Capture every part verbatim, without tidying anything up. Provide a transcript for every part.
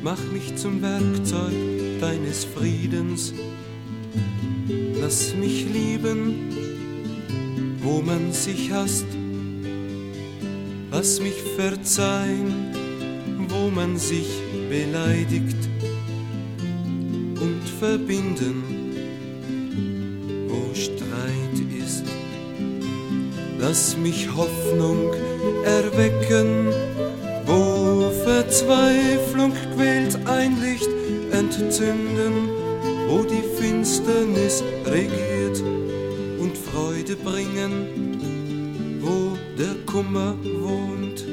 mach mich zum Werkzeug deines Friedens. Lass mich lieben, wo man sich hasst. Lass mich verzeihen, wo man sich beleidigt. Und verbinden, wo Streit ist. Lass mich Hoffnung erwecken, wo Verzweiflung quält, ein Licht entzünden, wo die Finsternis regiert, und Freude bringen, wo der Kummer wohnt.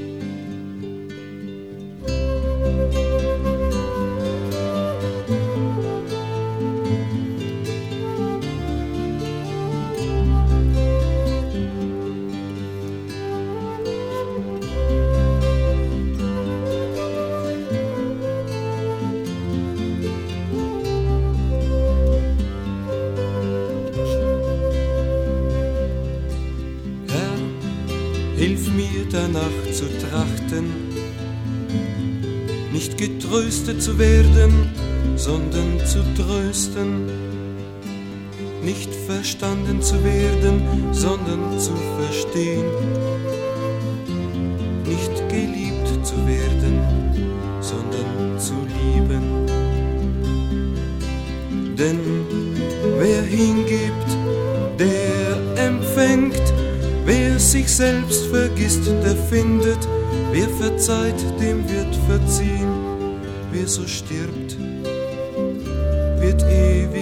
Hilf mir danach zu trachten, nicht getröstet zu werden, sondern zu trösten, nicht verstanden zu werden, sondern zu verstehen, nicht geliebt zu werden, sondern zu lieben. Denn wer hingibt, der empfängt. Wer sich selbst vergisst, der findet. Wer verzeiht, dem wird verziehen. Wer so stirbt, wird ewig